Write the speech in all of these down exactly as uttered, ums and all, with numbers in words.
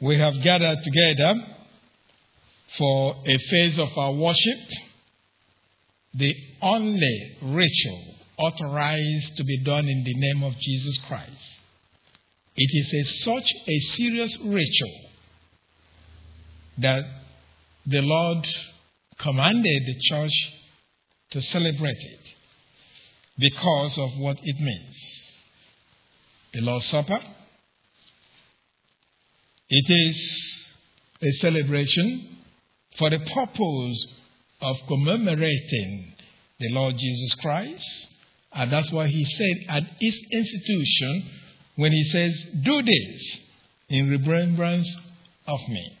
we have gathered together for a phase of our worship, the only ritual authorized to be done in the name of Jesus Christ. It is a, such a serious ritual that the Lord commanded the church to celebrate it because of what it means. The Lord's Supper, it is a celebration for the purpose of commemorating the Lord Jesus Christ. And that's why he said at his institution, when he says, do this in remembrance of me.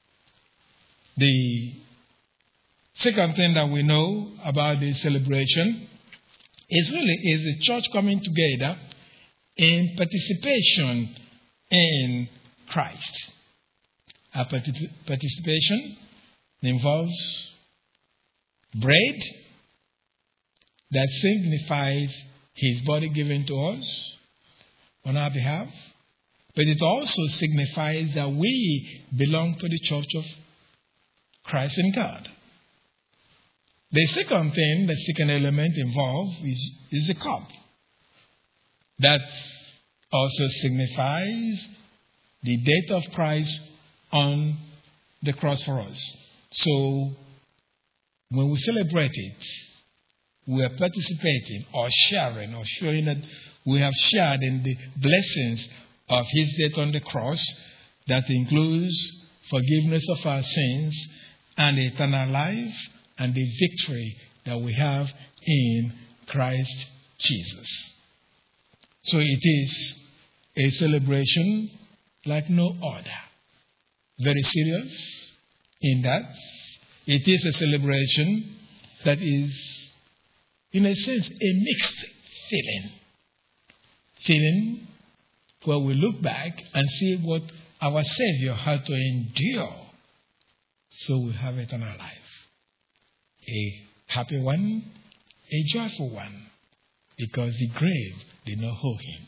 The second thing that we know about this celebration is really is the church coming together in participation in Christ. Our partic- participation involves bread that signifies his body given to us on our behalf, but it also signifies that we belong to the church of Christ in God. The second thing, the second element involved is, is the cup. That also signifies the death of Christ on the cross for us. So, when we celebrate it, we are participating or sharing or showing that we have shared in the blessings of his death on the cross. That includes forgiveness of our sins and eternal life and the victory that we have in Christ Jesus. So it is a celebration like no other. Very serious in that it is a celebration that is, in a sense, a mixed feeling. Feeling where we look back and see what our Savior had to endure so we have eternal life. A happy one, a joyful one, because the grave did not hold him.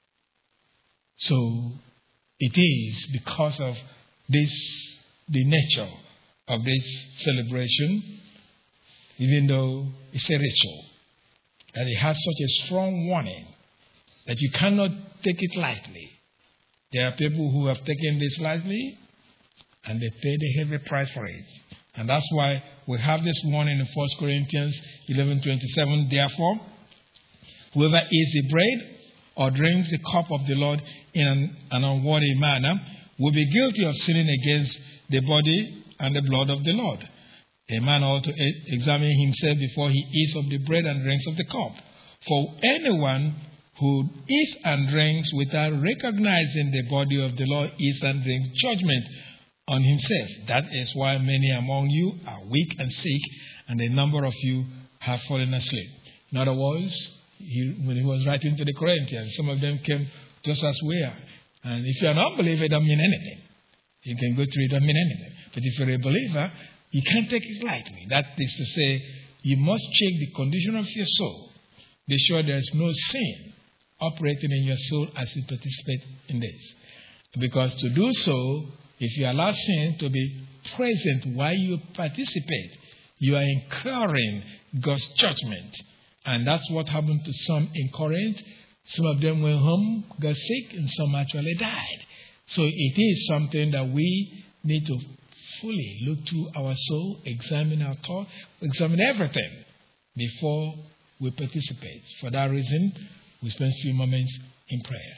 So it is because of this, the nature of this celebration, even though it's a ritual, that it has such a strong warning that you cannot take it lightly. There are people who have taken this lightly and they paid a heavy price for it. And that's why we have this warning in First Corinthians eleven twenty-seven. Therefore, whoever eats the bread or drinks the cup of the Lord in an, an unworthy manner will be guilty of sinning against the body and the blood of the Lord. A man ought to examine himself before he eats of the bread and drinks of the cup. For anyone who eats and drinks without recognizing the body of the Lord eats and drinks judgment on himself. That is why many among you are weak and sick, and a number of you have fallen asleep. In other words, he, when he was writing to the Corinthians, some of them came just as we are. And if you're an unbeliever, it doesn't mean anything. You can go through it, it doesn't mean anything. But if you're a believer, you can't take it lightly. That is to say, you must check the condition of your soul. Be sure there's no sin operating in your soul as you participate in this. Because to do so, if you allow sin to be present while you participate, you are incurring God's judgment. And that's what happened to some in Corinth. Some of them went home, got sick, and some actually died. So it is something that we need to fully look to our soul, examine our thought, examine everything before we participate. For that reason, we spend a few moments in prayer.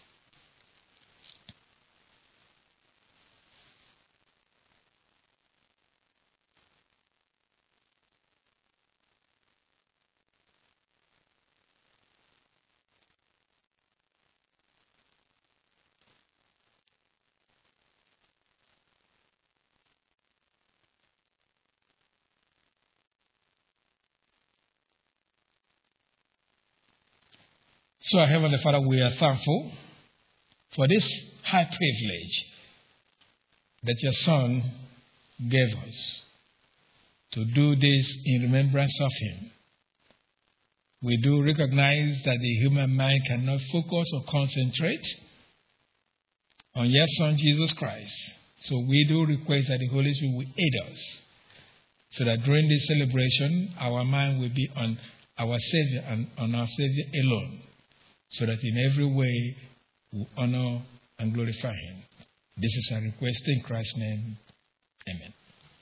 So, Heavenly Father, we are thankful for this high privilege that your Son gave us to do this in remembrance of him. We do recognize that the human mind cannot focus or concentrate on your Son, Jesus Christ. So we do request that the Holy Spirit will aid us, so that during this celebration, our mind will be on our Savior and on our Savior alone, so that in every way we honor and glorify Him. This is our request in Christ's name. Amen.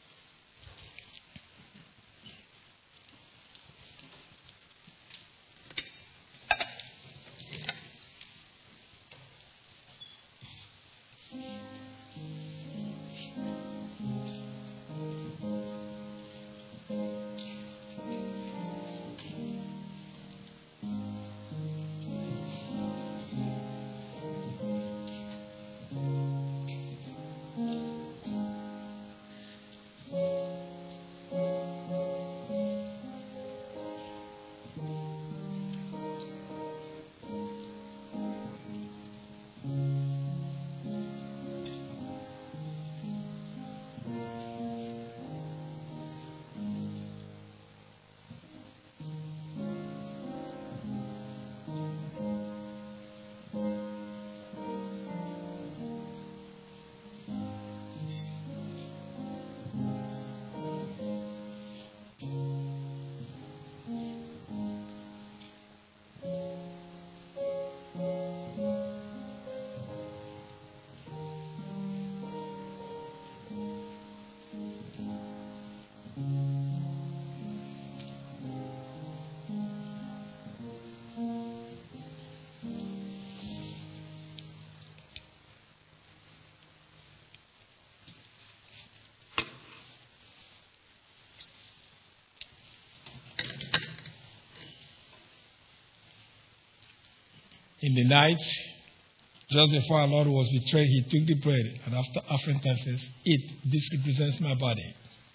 In the night, just before our Lord was betrayed, he took the bread, and after offering thanks, says, "Eat, this represents my body."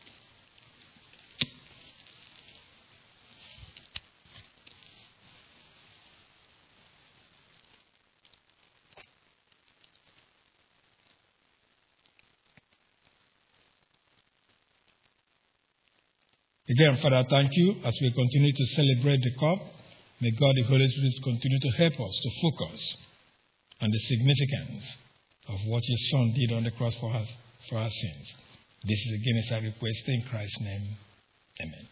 Again, Father, thank you as we continue to celebrate the cup. May God, the Holy Spirit, continue to help us to focus on the significance of what your Son did on the cross for us, for our sins. This is again as I request in Christ's name. Amen.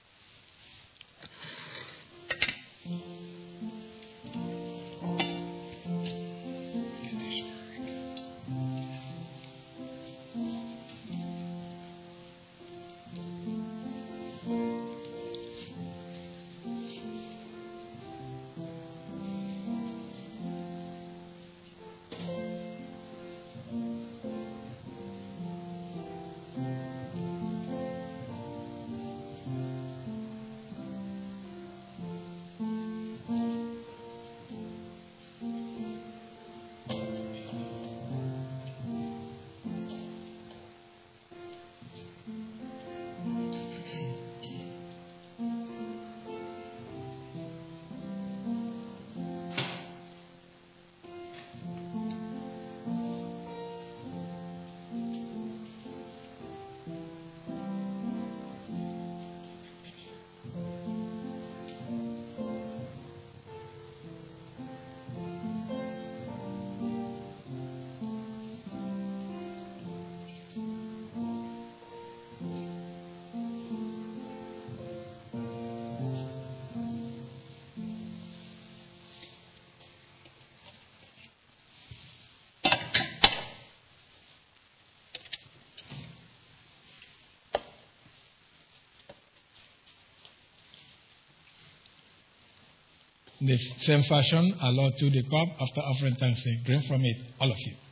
In the same fashion, our Lord took the cup after offering thanks, saying, "Drink from it, all of you.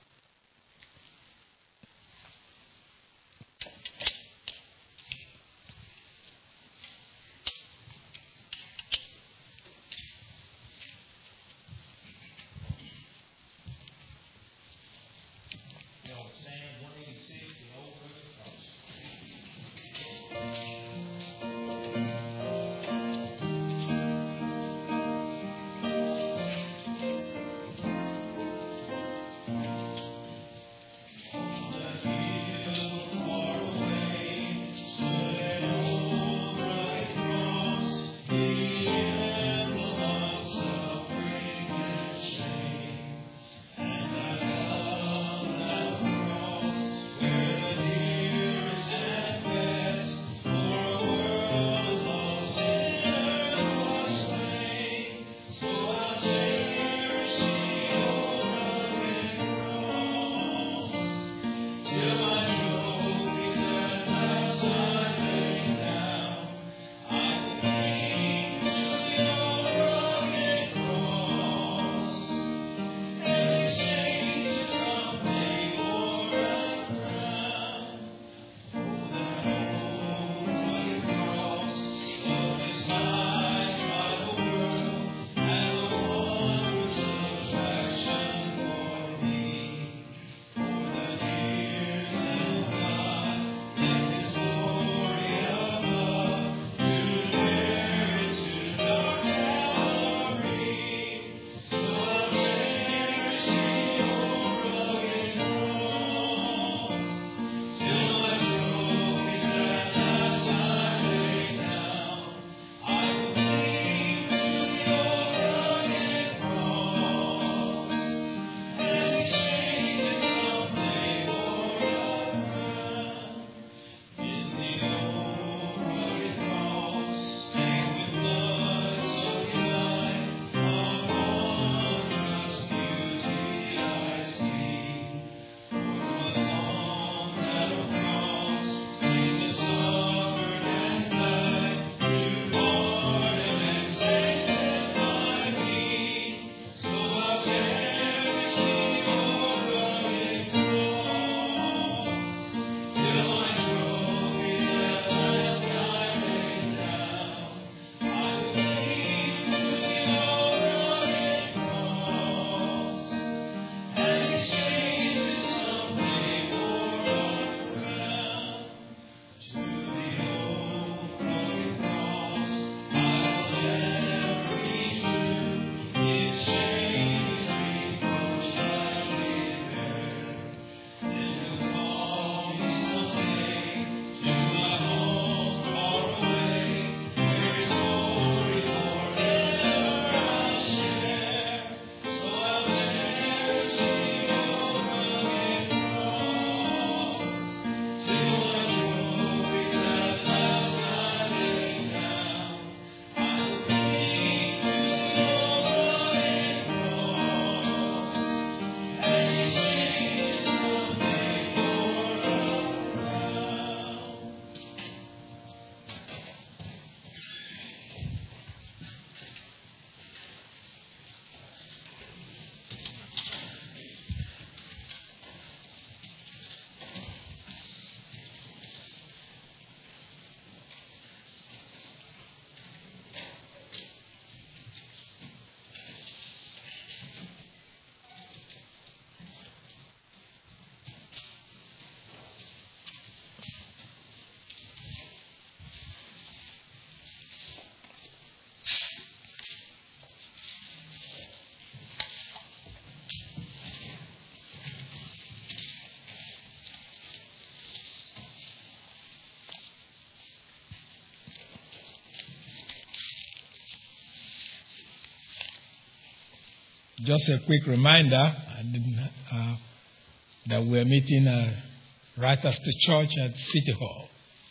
just a quick reminder I didn't, uh, that we're meeting uh, right after church at City Hall.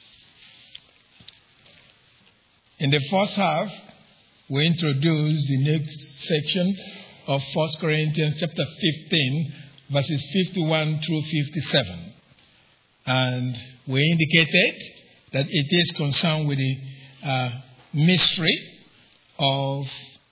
In the first half, we introduced the next section of First Corinthians chapter fifteen, verses fifty-one through fifty-seven. And we indicated that it is concerned with the uh, mystery of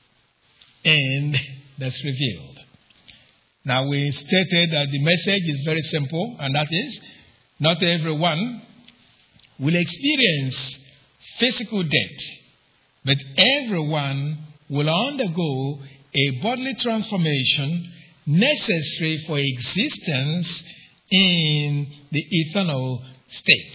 end that's revealed. Now, we stated that the message is very simple, and that is, not everyone will experience physical death, but everyone will undergo a bodily transformation necessary for existence in the eternal state.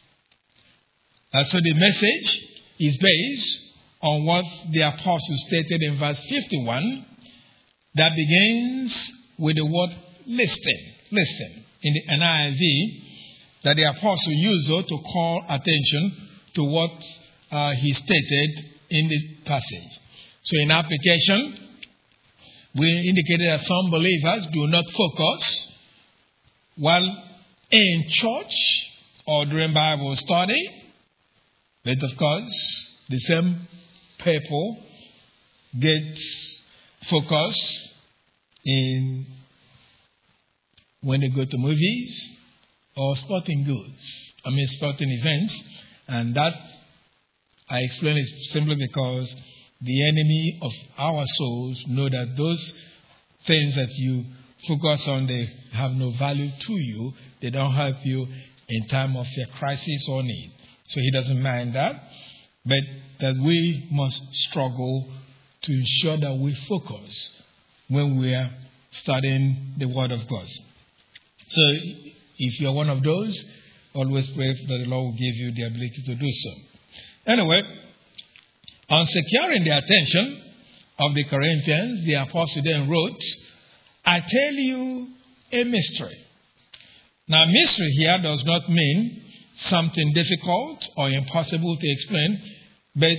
Uh, so the message is based on what the apostle stated in verse fifty-one, that begins with the word listen. Listen. In the N I V, that the apostle used to call attention to what uh, he stated in the passage. So in application, we indicated that some believers do not focus while in church or during Bible study, but of course, the same people get focused in when they go to movies or sporting goods. I mean sporting events. And that, I explain it simply because the enemy of our souls know that those things that you focus on, they have no value to you. They don't help you in time of your crisis or need. So he doesn't mind that. But that we must struggle to ensure that we focus when we are studying the Word of God. So if you're one of those, always pray that the Lord will give you the ability to do so. Anyway, on securing the attention of the Corinthians, the apostle then wrote, I tell you a mystery. Now, mystery here does not mean something difficult or impossible to explain, but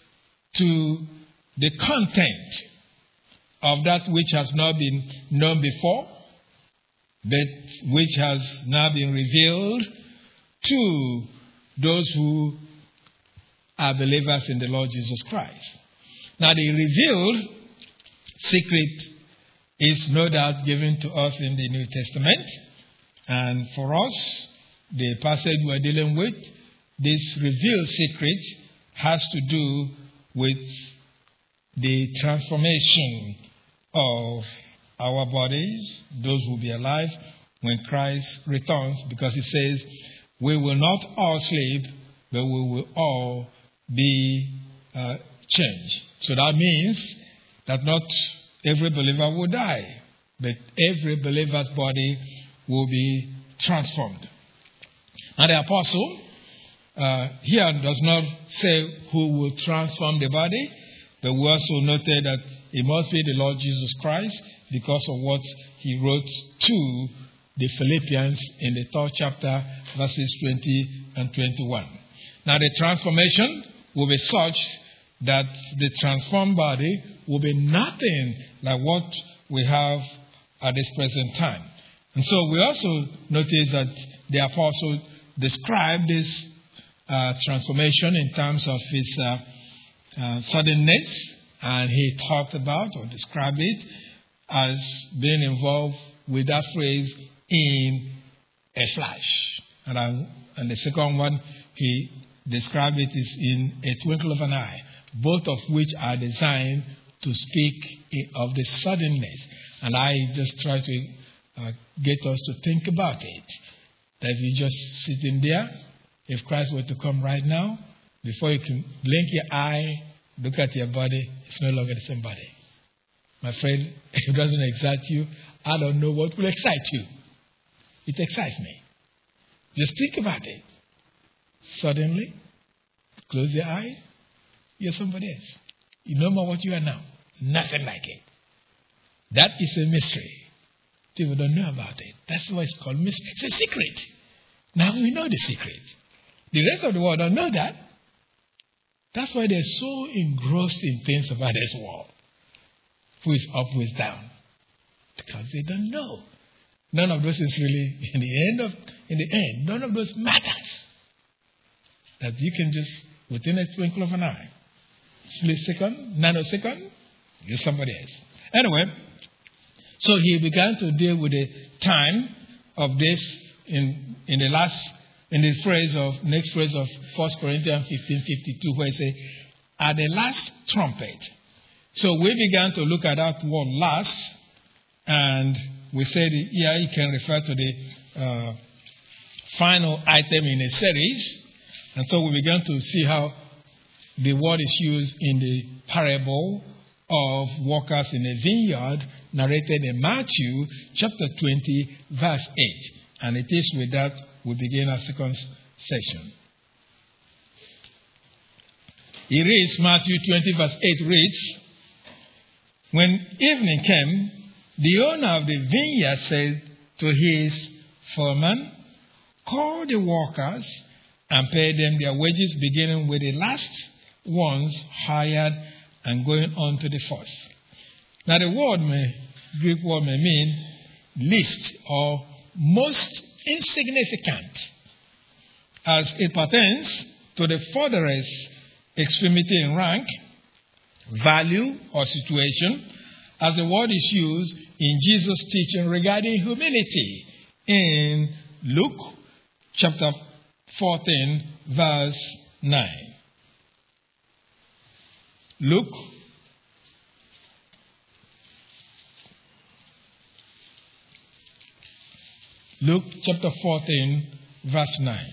to the content of that which has not been known before, but which has now been revealed to those who are believers in the Lord Jesus Christ. Now, the revealed secret is no doubt given to us in the New Testament. And for us, the passage we're dealing with, this revealed secret has to do with the transformation of our bodies, those who will be alive when Christ returns, because it says, we will not all sleep, but we will all be uh, changed. So that means that not every believer will die, but every believer's body will be transformed. And the apostle uh, here does not say who will transform the body, but we also noted that it must be the Lord Jesus Christ because of what he wrote to the Philippians in the third chapter, verses twenty and twenty-one. Now the transformation will be such that the transformed body will be nothing like what we have at this present time. And so we also notice that the apostle described this uh, transformation in terms of its uh, uh, suddenness, and he talked about or described it as being involved with that phrase, in a flash. And, I, and the second one, he described it as in a twinkle of an eye, both of which are designed to speak of the suddenness. And I just try to uh, get us to think about it. That if you just sit in there, if Christ were to come right now, before you can blink your eye, look at your body, it's no longer the same body. My friend, if it doesn't excite you, I don't know what will excite you. It excites me. Just think about it. Suddenly, close your eyes, you're somebody else. You no more what you are now. Nothing like it. That is a mystery. People don't know about it. That's why it's called mystery. It's a secret. Now we know the secret. The rest of the world don't know that. That's why they're so engrossed in things about this world. who is up, who is down. Because they don't know. None of those is really, in the end of, in the end, none of those matters. That you can just, within a twinkle of an eye, split second, nanosecond, you're somebody else. Anyway, so he began to deal with the time of this in in the last, in the phrase of, next phrase of First Corinthians fifteen fifty-two, where he says, at the last trumpet. So we began to look at that word last, and we said here it can refer to the uh, final item in a series. And so we began to see how the word is used in the parable of workers in a vineyard narrated in Matthew chapter twenty, verse eight. And it is with that we begin our second section. It reads, Matthew twenty, verse eight reads, when evening came, the owner of the vineyard said to his foreman, call the workers and pay them their wages, beginning with the last ones hired and going on to the first. Now the word may, Greek word may mean least or most insignificant, as it pertains to the furthest extremity in rank, value, or situation, as the word is used in Jesus' teaching regarding humility in Luke chapter fourteen, verse nine. Luke Luke chapter fourteen, verse nine.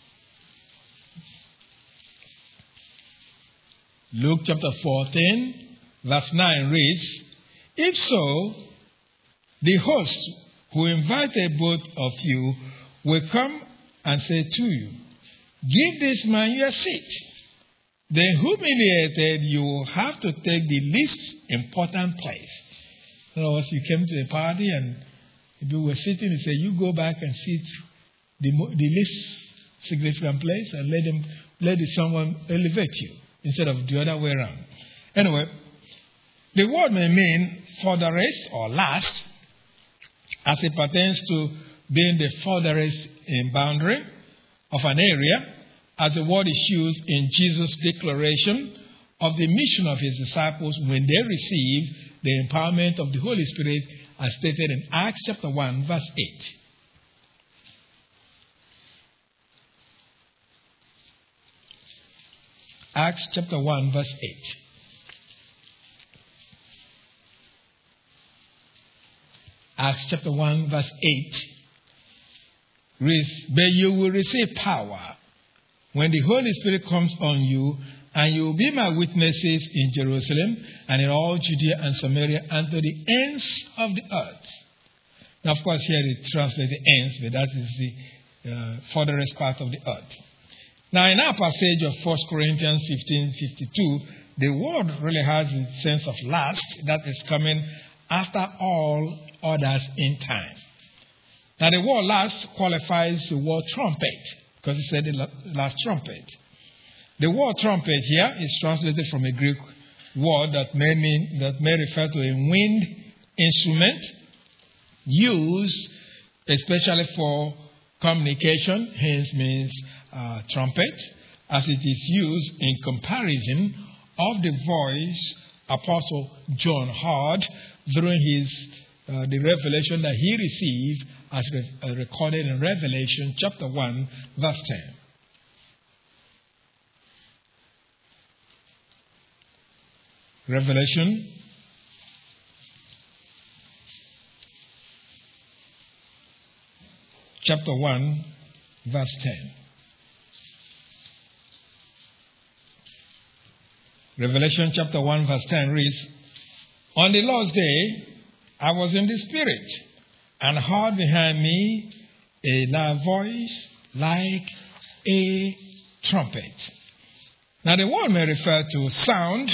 Luke chapter fourteen, verse nine reads, if so, the host who invited both of you will come and say to you, give this man your seat. Then humiliated, you will have to take the least important place. In other words, you came to a party and you were sitting, you say, you go back and sit the, the least significant place and let them let someone elevate you instead of the other way around. Anyway, the word may mean furthest or last, as it pertains to being the furthest in boundary of an area, as the word is used in Jesus' declaration of the mission of his disciples when they received the empowerment of the Holy Spirit, as stated in Acts chapter one, verse eight. Acts chapter one, verse eight. Acts chapter one, verse eight reads, but you will receive power when the Holy Spirit comes on you, and you will be my witnesses in Jerusalem and in all Judea and Samaria and to the ends of the earth. Now, of course, here it translates the ends, but that is the uh, furthest part of the earth. Now, in our passage of First Corinthians fifteen fifty-two, the word really has the sense of last, that is coming after all others in time. Now, the word last qualifies the word trumpet, because it said the last trumpet. The word trumpet here is translated from a Greek word that may mean that may refer to a wind instrument used especially for communication, hence means uh, trumpet, as it is used in comparison of the voice Apostle John heard during his uh, the revelation that he received as re- uh, recorded in Revelation chapter one, verse ten. Revelation chapter one, verse ten. Revelation chapter one, verse ten reads, on the Lord's day, I was in the Spirit, and heard behind me a loud voice like a trumpet. Now, the word may refer to sound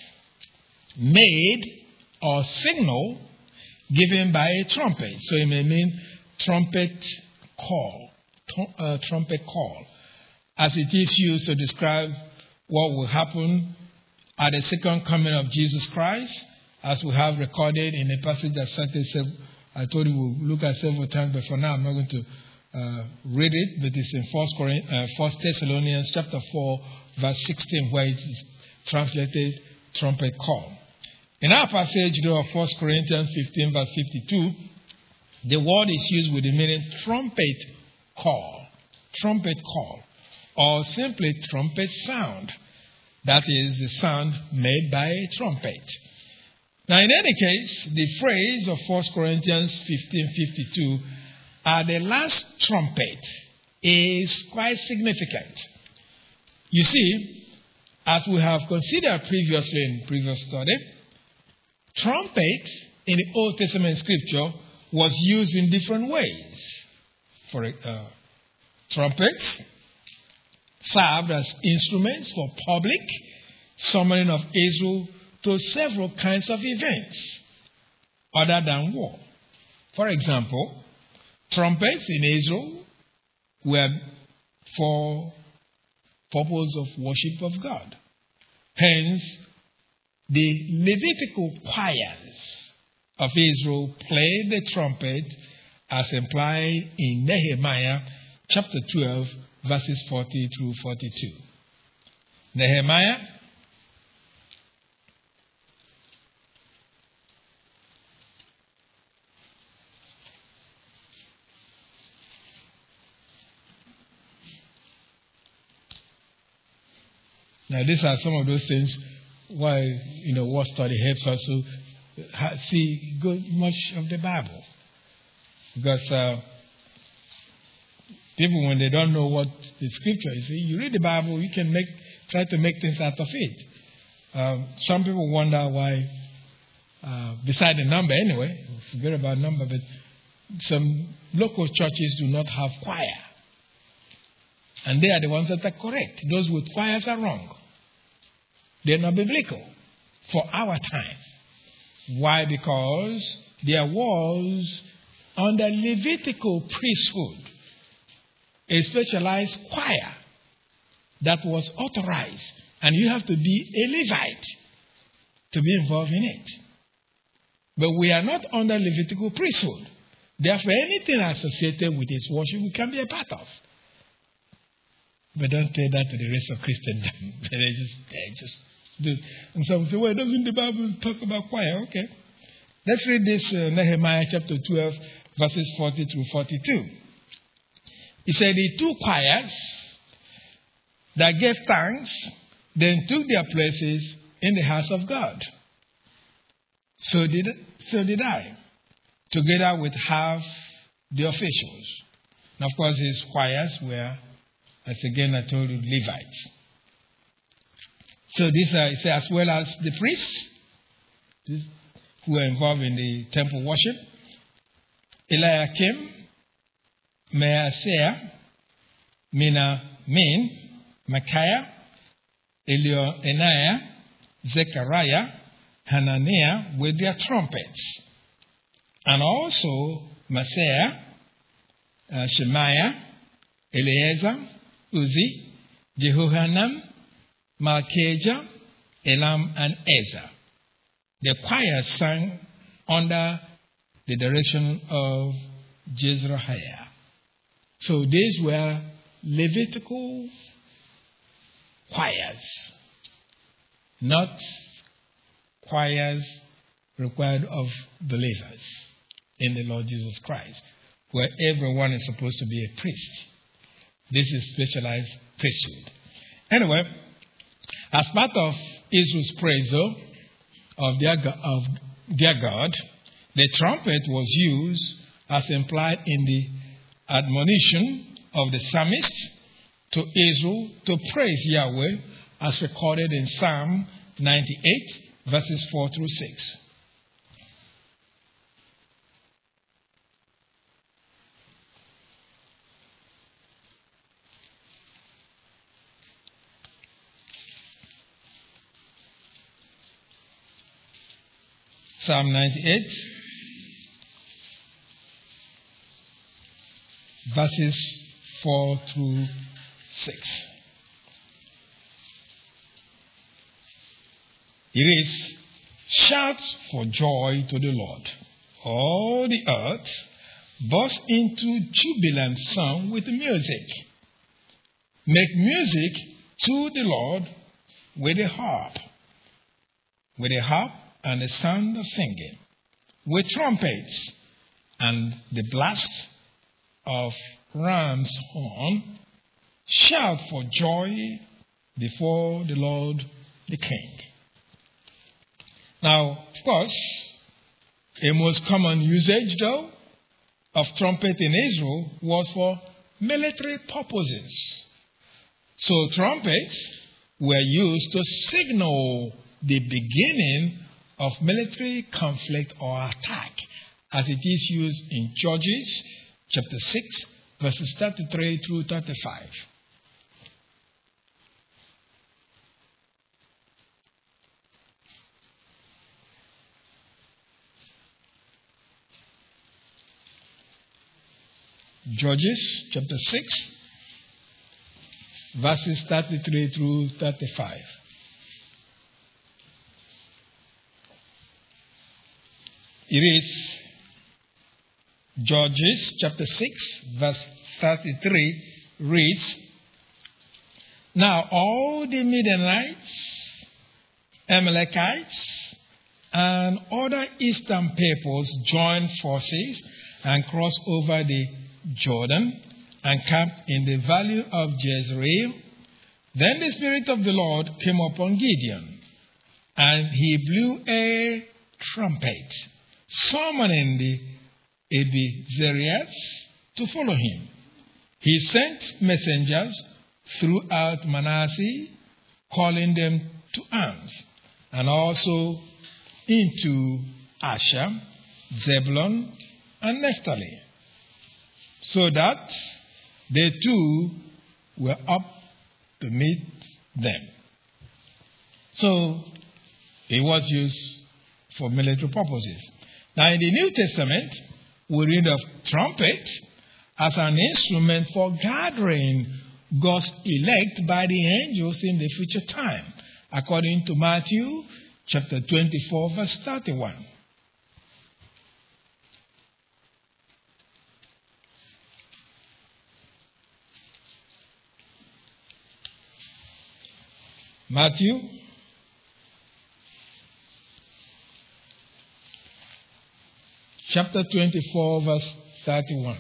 made or signal given by a trumpet. So it may mean trumpet call, uh, trumpet call, as it is used to describe what will happen at the second coming of Jesus Christ, as we have recorded in a passage that started, I told you we'll look at several times, but for now I'm not going to uh, read it, but it's in First uh, First Thessalonians chapter four, verse sixteen, where it is translated trumpet call. In our passage, though, of First Corinthians fifteen, verse fifty-two, the word is used with the meaning trumpet call, trumpet call, or simply trumpet sound. That is the sound made by a trumpet. Now, in any case, the phrase of First Corinthians fifteen fifty-two, at the last trumpet, is quite significant. You see, as we have considered previously in previous study, trumpet in the Old Testament scripture was used in different ways. For uh, trumpets served as instruments for public summoning of Israel to several kinds of events other than war. For example, trumpets in Israel were for purpose of worship of God. Hence, the Levitical choirs of Israel played the trumpet as implied in Nehemiah chapter twelve, verses forty through forty-two. Nehemiah Now, these are some of those things why, you know, what study helps us to see good much of the Bible. Because uh, people, when they don't know what the scripture is, you read the Bible, you can make try to make things out of it. Um, some people wonder why, uh, beside the number anyway, forget about number, but some local churches do not have choir. And they are the ones that are correct. Those with choirs are wrong. They're not biblical for our time. Why? Because there was, under Levitical priesthood, a specialized choir that was authorized. And you have to be a Levite to be involved in it. But we are not under Levitical priesthood. Therefore, anything associated with its worship we can be a part of. But don't say that to the rest of Christendom. they just, they just do. And some say, well, doesn't the Bible talk about choir? Okay. Let's read this uh, Nehemiah chapter twelve, verses forty through forty-two. He said, the two choirs that gave thanks then took their places in the house of God. So did, so did I, together with half the officials. And of course, his choirs were, as again I told you, Levites. So these are, as well as the priests who were involved in the temple worship, Eliakim, Maaseiah, Menamin, Micaiah, Elioenai, Zechariah, Hananiah with their trumpets, and also Maaseiah, uh, Shemaiah, Eleazar, Uzi, Jehohanan, Malchijah, Elam, and Ezra. The choir sang under the direction of Jezrahiah. So these were Levitical choirs, not choirs required of believers in the Lord Jesus Christ, where everyone is supposed to be a priest. This is specialized priesthood. Anyway, as part of Israel's praise though, of their, of their God, the trumpet was used as implied in the admonition of the psalmist to Israel to praise Yahweh as recorded in Psalm ninety-eight, verses four through six. Psalm ninety-eight, verses four through six. It reads, Shout for joy to the Lord. All the earth burst into jubilant song with music. Make music to the Lord with a harp, with a harp and the sound of singing, with trumpets and the blast of ram's horn. Shout for joy before the Lord the King. Now, of course, a most common usage, though, of trumpet in Israel was for military purposes. So trumpets were used to signal the beginning of military conflict or attack, as it is used in Judges chapter six, verses thirty-three through thirty-five. Judges chapter six, verses thirty-three through thirty-five. It is Judges chapter six, verse thirty-three reads, Now all the Midianites, Amalekites, and other eastern peoples joined forces and crossed over the Jordan and camped in the valley of Jezreel. Then the Spirit of the Lord came upon Gideon, and he blew a trumpet, summoning the Abiezrites to follow him. He sent messengers throughout Manasseh, calling them to arms, and also into Asher, Zebulun, and Naphtali, so that they too were up to meet them. So it was used for military purposes. Now in the New Testament, we read of trumpet as an instrument for gathering God's elect by the angels in the future time, according to Matthew chapter twenty-four, verse thirty-one. Matthew chapter twenty-four, verse thirty-one.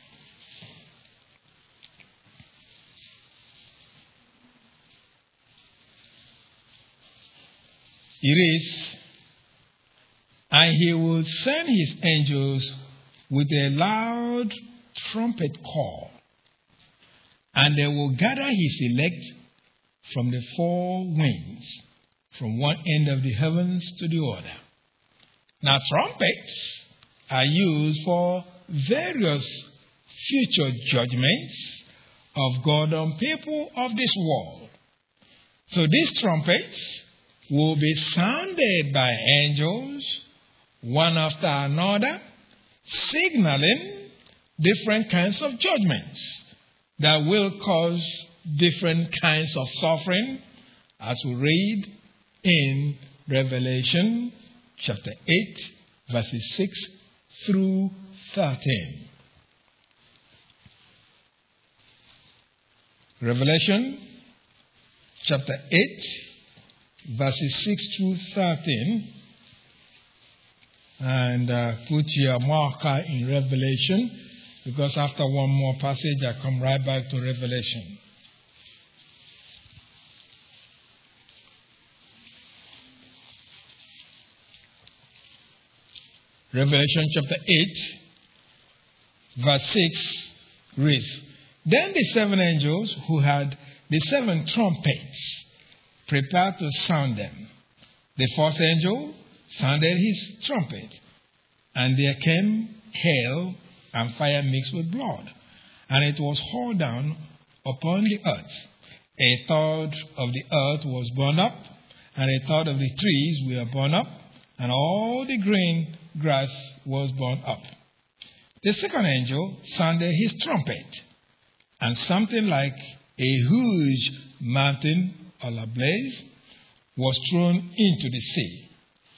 It is, and he will send his angels with a loud trumpet call, and they will gather his elect from the four winds, from one end of the heavens to the other. Now, trumpets are used for various future judgments of God on people of this world. So these trumpets will be sounded by angels, one after another, signaling different kinds of judgments that will cause different kinds of suffering, as we read in Revelation chapter eight, verses six through thirteen. Revelation chapter eight, verses six through thirteen. And uh, put your marker in Revelation, because after one more passage, I come right back to Revelation. Revelation chapter eight, verse six reads, Then the seven angels who had the seven trumpets prepared to sound them. The first angel sounded his trumpet, and there came hail and fire mixed with blood, and it was hauled down upon the earth. A third of the earth was burned up, and a third of the trees were burned up, and all the green grass was burned up. The second angel sounded his trumpet, and something like a huge mountain or a blaze was thrown into the sea.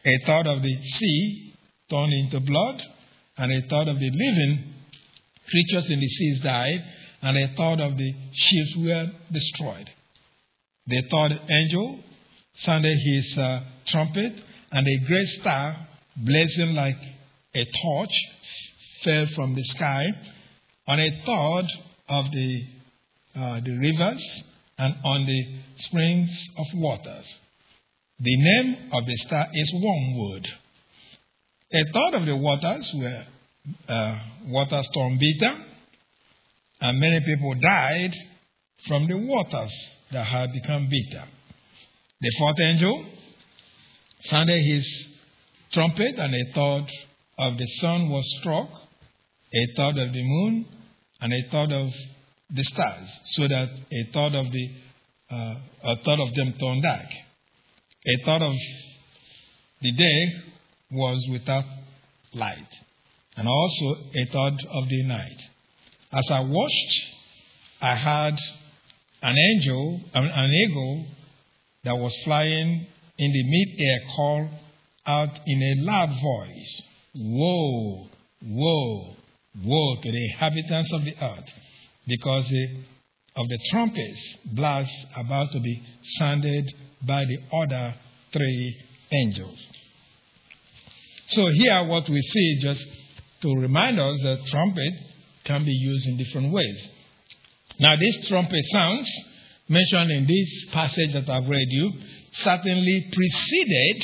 a third of the sea turned into blood, and a third of the living creatures in the seas died, and a third of the ships were destroyed. The third angel sounded his uh, trumpet, and a great star, blazing like a torch, fell from the sky on a third of the, uh, the rivers and on the springs of waters. The name of the star is Wormwood. A third of the waters were uh, water storm bitter, and many people died from the waters that had become bitter. The fourth angel sounded his trumpet, and a third of the sun was struck, a third of the moon, and a third of the stars, so that a third of the uh, a third of them turned dark. A third of the day was without light, and also a third of the night. As I watched, I heard an angel, an eagle that was flying in the mid-air call out in a loud voice, "Woe, woe, woe to the inhabitants of the earth, because of the trumpets blast about to be sounded by the other three angels." So here what we see, just to remind us that trumpet can be used in different ways. Now this trumpet sounds mentioned in this passage that I've read you certainly preceded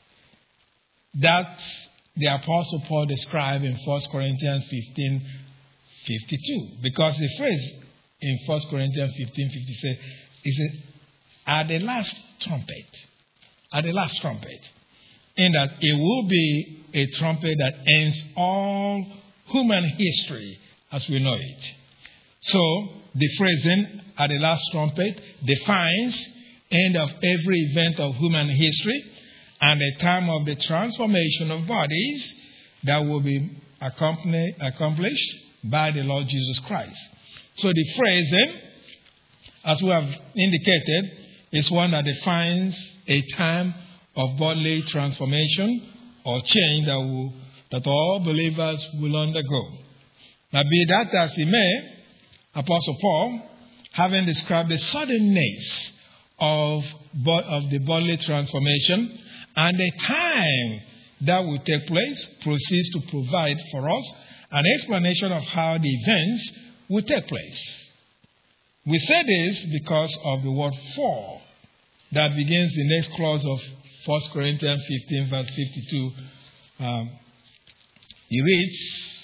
that the Apostle Paul described in First Corinthians fifteen fifty-two. Because the phrase in First Corinthians fifteen fifty-two is at the last trumpet. At the last trumpet. In that it will be a trumpet that ends all human history as we know it. So the phrasing at the last trumpet defines end of every event of human history and the time of the transformation of bodies that will be accomplished by the Lord Jesus Christ. So the phrasing, as we have indicated, is one that defines a time of bodily transformation or change that will, that all believers will undergo. Now, be that as it may, Apostle Paul, having described the suddenness of, of the bodily transformation and the time that will take place, proceeds to provide for us an explanation of how the events will take place. We say this because of the word "for" that begins the next clause of First Corinthians fifteen, verse fifty-two. Um, he reads,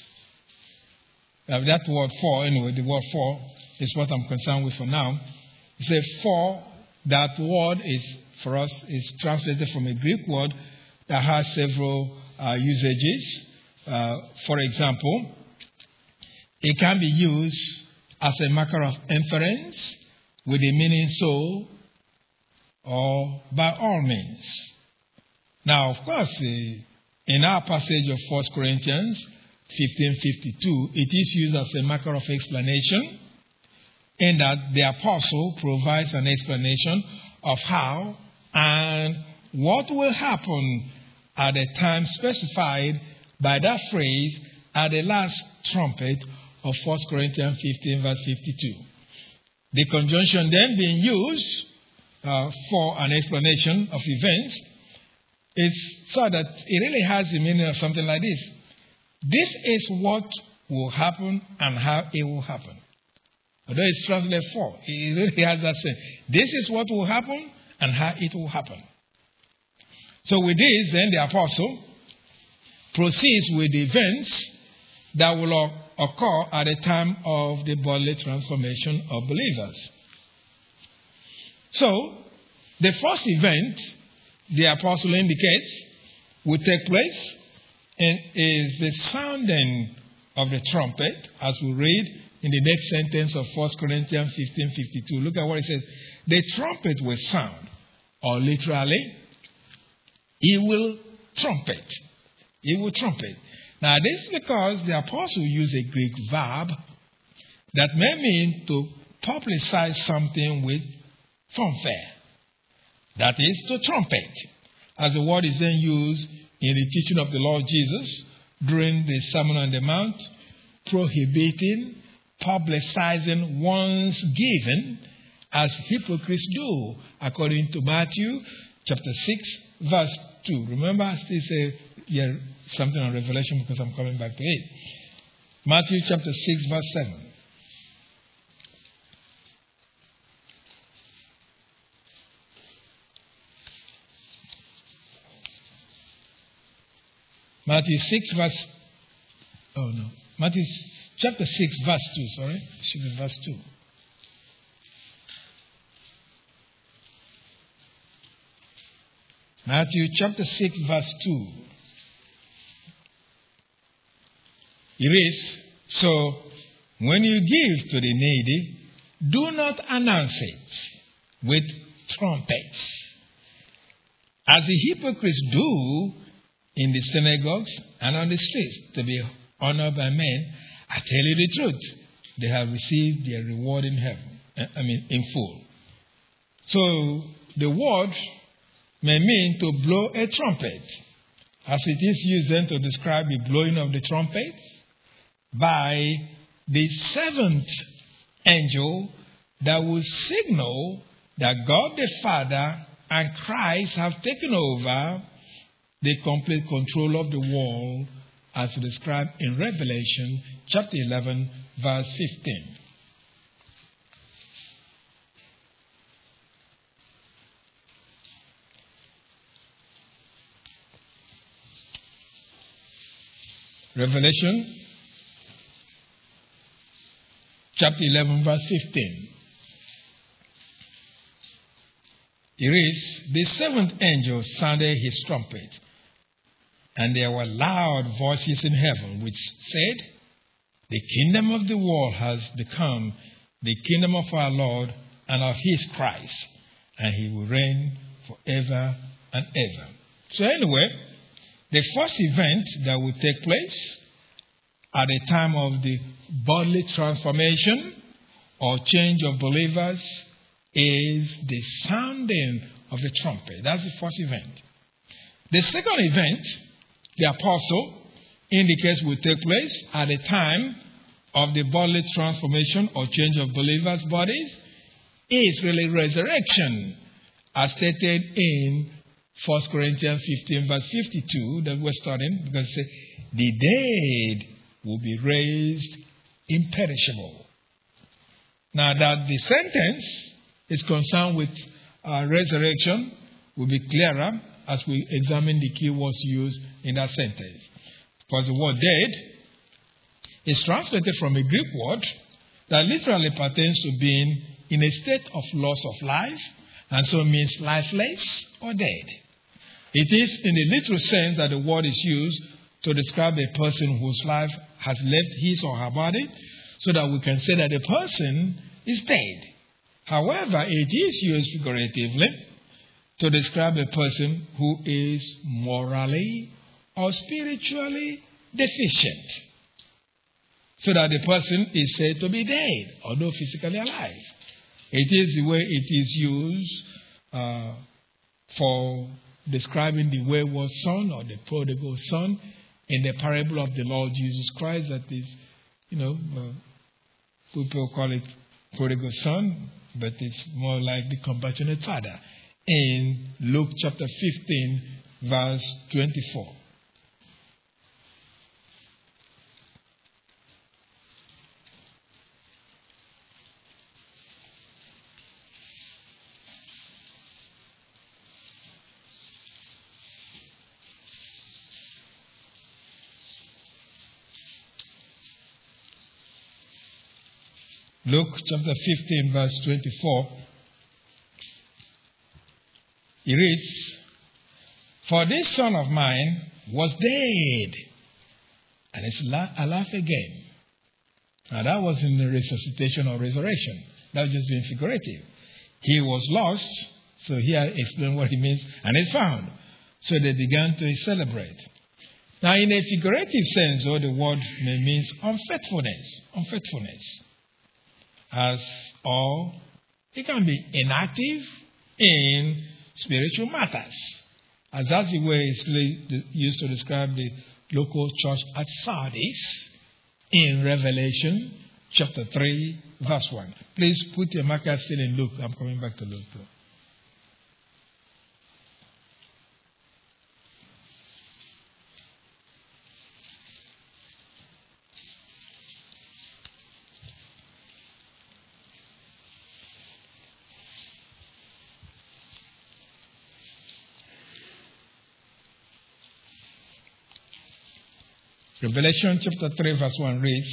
uh, that word "for," anyway, the word "for" is what I'm concerned with for now. He says, "For," that word is, for us, is translated from a Greek word that has several uh, usages. Uh, for example, it can be used as a marker of inference with the meaning "so" or "by all means." Now, of course, uh, in our passage of First Corinthians fifteen fifty-two, it is used as a marker of explanation, in that the apostle provides an explanation of how and what will happen at the time specified by that phrase at the last trumpet of First Corinthians fifteen, verse fifty-two. The conjunction then being used uh, for an explanation of events is so that it really has the meaning of something like this. This is what will happen and how it will happen. Although it's translated "for," it really has that sense. This is what will happen and how it will happen. So with this, then the apostle proceeds with the events that will occur at the time of the bodily transformation of believers. So, the first event the apostle indicates will take place and is the sounding of the trumpet, as we read in the next sentence of First Corinthians fifteen fifty-two. Look at what it says. The trumpet will sound, or literally, he will trumpet. He will trumpet. Now, this is because the apostle used a Greek verb that may mean to publicize something with fanfare. That is, to trumpet. as the word is then used in the teaching of the Lord Jesus during the Sermon on the Mount, prohibiting, publicizing one's giving as hypocrites do, according to Matthew chapter six, verse two. Remember, I still say yeah, something on Revelation because I'm coming back to it. Matthew chapter six, verse seven. Matthew six, verse... Oh, no. Matthew chapter six, verse two. Sorry. It should be verse two. Matthew chapter six, verse two. It is, so when you give to the needy, do not announce it with trumpets, as the hypocrites do in the synagogues and on the streets, to be honored by men. I tell you the truth, they have received their reward in heaven, I mean in full. So the word may mean to blow a trumpet, as it is used then to describe the blowing of the trumpet by the seventh angel that will signal that God the Father and Christ have taken over the complete control of the world, as described in Revelation chapter eleven, verse fifteen. Revelation chapter eleven, verse fifteen. It is, the seventh angel sounded his trumpet, and there were loud voices in heaven which said, the kingdom of the world has become the kingdom of our Lord and of his Christ, and he will reign forever and ever. So anyway, the first event that will take place at the time of the bodily transformation or change of believers is the sounding of the trumpet. That's the first event. The second event, the apostle indicates will take place at the time of the bodily transformation or change of believers' bodies is really resurrection, as stated in First Corinthians fifteen, verse fifty-two, that we're studying, because it says, the dead will be raised imperishable. Now that the sentence is concerned with uh, resurrection will be clearer as we examine the key words used in that sentence. Because the word dead is translated from a Greek word that literally pertains to being in a state of loss of life, and so means lifeless or dead. It is in the literal sense that the word is used to describe a person whose life has left his or her body, so that we can say that the person is dead. However, it is used figuratively to describe a person who is morally or spiritually deficient, so that the person is said to be dead, although physically alive. It is the way it is used uh, for describing the wayward son or the prodigal son in the parable of the Lord Jesus Christ. That is, you know, uh, people call it prodigal son, but it's more like the compassionate father in Luke chapter fifteen, verse twenty-four. Luke chapter fifteen, verse twenty-four. It reads, for this son of mine was dead, and is alive again. Now that wasn't the resuscitation or resurrection. That was just being figurative. He was lost, so here explain what he means, and is found. So they began to celebrate. Now in a figurative sense, though, the word may mean unfaithfulness. Unfaithfulness. As or it can be inactive in spiritual matters, as that's the way it's really used to describe the local church at Sardis in Revelation chapter three, verse one. Please put your marker still in Luke. I'm coming back to Luke. Revelation chapter three, verse one reads,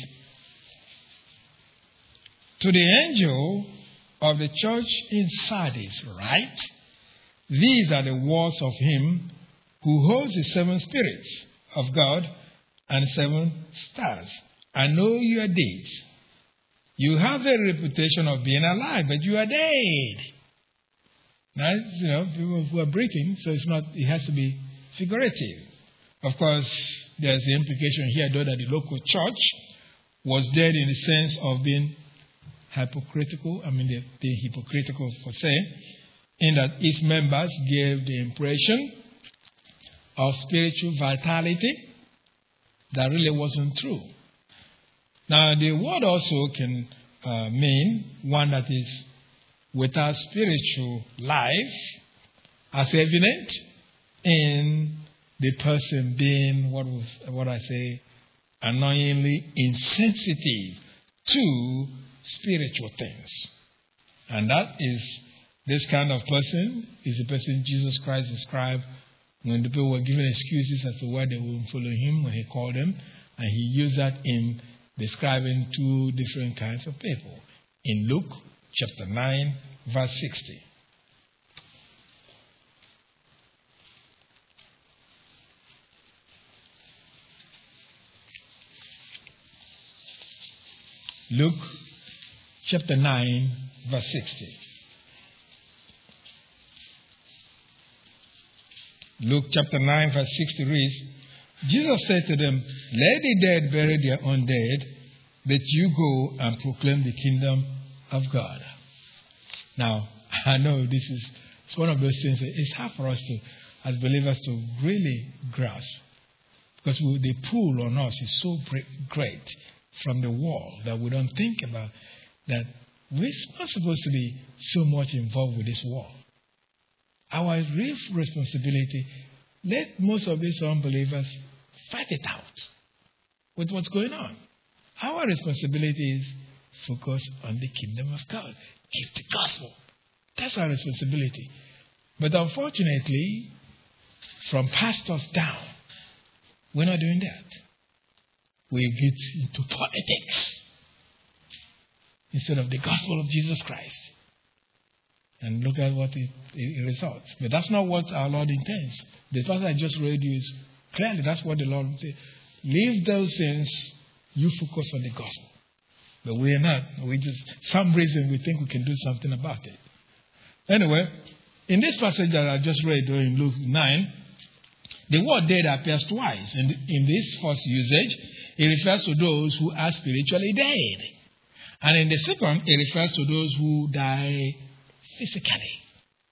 to the angel of the church in Sardis, write, these are the words of him who holds the seven spirits of God and seven stars. I know your deeds. You have a reputation of being alive, but you are dead. Now, you know, people who are breathing, so it's not, it has to be figurative. Of course, there's the implication here, though, that the local church was dead in the sense of being hypocritical. I mean, they, they hypocritical for saying, in that its members gave the impression of spiritual vitality that really wasn't true. Now, the word also can uh, mean one that is without spiritual life, as evident in the person being, what was what I say, annoyingly insensitive to spiritual things. And that is, this kind of person is the person Jesus Christ described when the people were giving excuses as to why they wouldn't follow him when he called them. And he used that in describing two different kinds of people. In Luke chapter nine, verse sixty. Luke chapter nine, verse sixty. Luke chapter nine, verse sixty reads, Jesus said to them, let the dead bury their own dead, but you go and proclaim the kingdom of God. Now, I know this is it's one of those things that it's hard for us to, as believers, to really grasp. Because we, the pull on us is so great from the world that we don't think about that we're not supposed to be so much involved with this world. Our real responsibility, let most of these unbelievers fight it out with what's going on. Our responsibility is focus on the kingdom of God. Keep the gospel. That's our responsibility. But unfortunately, from pastors down, we're not doing that. We get into politics instead of the gospel of Jesus Christ. And look at what it, it results. But that's not what our Lord intends. The passage I just read you is clearly that's what the Lord said. Leave those things, you focus on the gospel. But we are not. We just, some reason we think we can do something about it. Anyway, in this passage that I just read in Luke nine, the word dead appears twice. In, in this first usage, it refers to those who are spiritually dead. And in the second, it refers to those who die physically.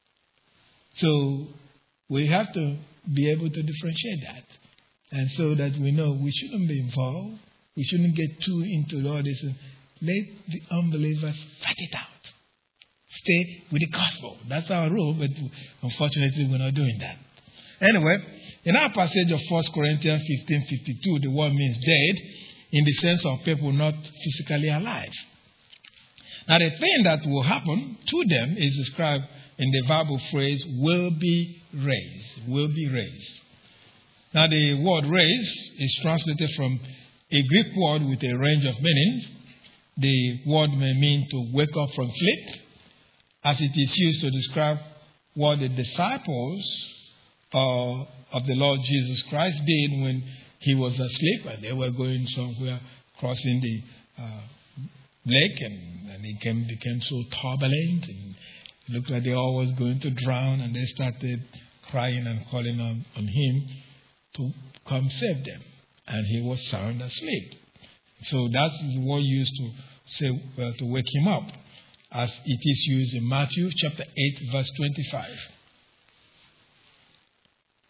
So we have to be able to differentiate that. And so that we know we shouldn't be involved. We shouldn't get too into all this. Let the unbelievers fight it out. Stay with the gospel. That's our rule, but unfortunately we're not doing that. Anyway, in our passage of First Corinthians fifteen fifty-two, the word means dead in the sense of people not physically alive. Now the thing that will happen to them is described in the verbal phrase, will be raised. Will be raised. Now the word raised is translated from a Greek word with a range of meanings. The word may mean to wake up from sleep, as it is used to describe what the disciples uh, of the Lord Jesus Christ did when he was asleep and they were going somewhere crossing the uh, lake, and, and it came, became so turbulent and it looked like they all was going to drown, and they started crying and calling on, on him to come save them. And he was sound asleep. So that's the word used to say uh, to wake him up, as it is used in Matthew chapter eight, verse twenty-five.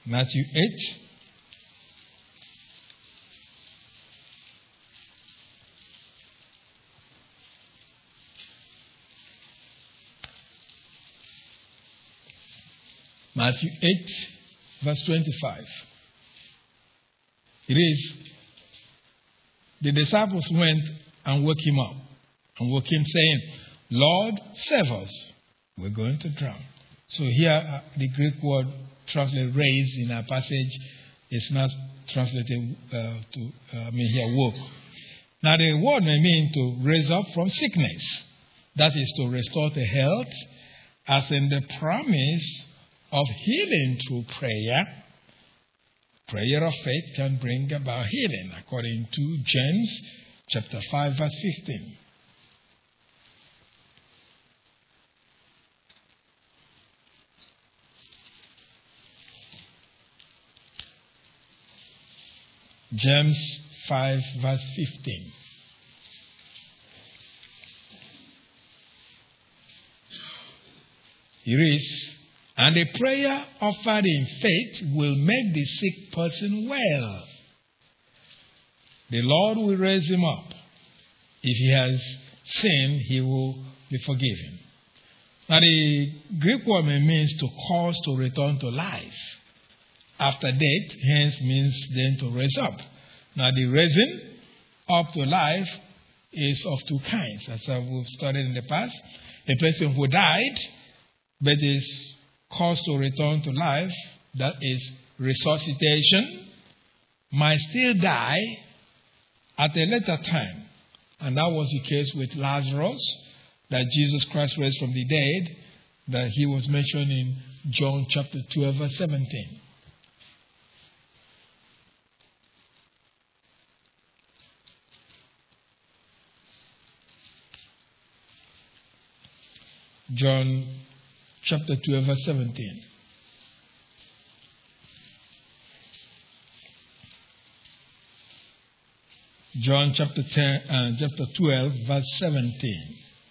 Matthew eight. Matthew eight, verse twenty-five. It is, the disciples went and woke him up, and woke him saying, Lord, save us. We're going to drown. So here, uh, the Greek word translated raise in our passage is not translated uh, to, uh, I mean here, woke. Now the word may mean to raise up from sickness. That is to restore to health, as in the promise of healing through prayer. Prayer of faith can bring about healing, according to James chapter five, verse fifteen. James five, verse fifteen. It is, and a prayer offered in faith will make the sick person well. The Lord will raise him up. If he has sinned, he will be forgiven. Now the Greek word means to cause to return to life. After death, hence means then to raise up. Now the raising up to life is of two kinds, as we've studied in the past. A person who died, but is caused to return to life, that is resuscitation, might still die at a later time. And that was the case with Lazarus, that Jesus Christ raised from the dead, that he was mentioned in John chapter twelve, verse seventeen. John chapter twelve, verse seventeen. John chapter ten, uh, chapter twelve, verse seventeen.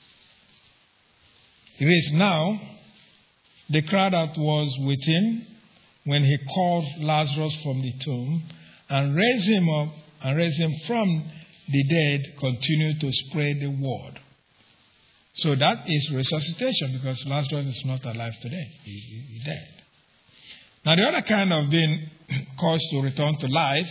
It is now the crowd that was with him when he called Lazarus from the tomb and raised him up and raised him from the dead, continued to spread the word. So that is resuscitation, because Lazarus is not alive today. He, he, he died. Now the other kind of being caused to return to life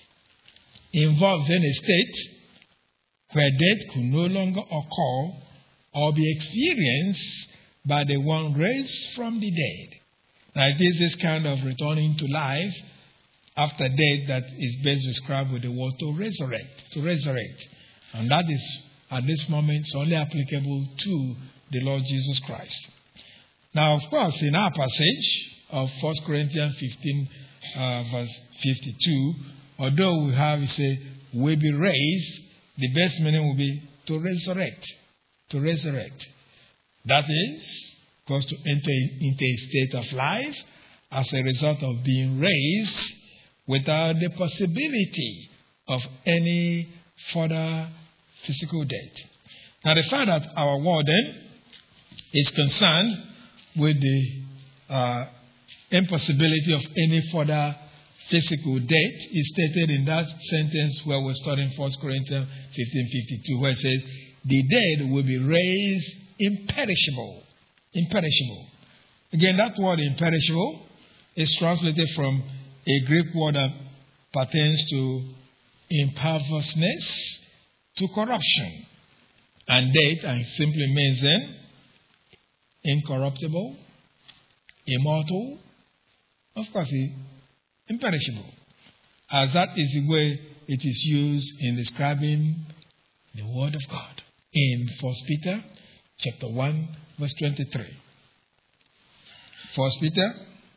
involves in a state where death could no longer occur or be experienced by the one raised from the dead. Now it is this kind of returning to life after death that is best described with the word to resurrect, to resurrect. And that is, at this moment, only applicable to the Lord Jesus Christ. Now, of course, in our passage of First Corinthians fifteen, uh, verse fifty-two, although we have, we say, will be raised, the best meaning will be to resurrect. To resurrect. That is, because to enter into a state of life as a result of being raised without the possibility of any further physical death. Now, the fact that our warden is concerned with the uh, impossibility of any further physical death is stated in that sentence where we're studying First Corinthians fifteen fifty-two, where it says, the dead will be raised imperishable. Imperishable. Again, that word imperishable is translated from a Greek word that pertains to imperviousness to corruption. And death and simply means then incorruptible, immortal, of course, imperishable. As that is the way it is used in describing the Word of God in First Peter chapter one, verse twenty-three. First Peter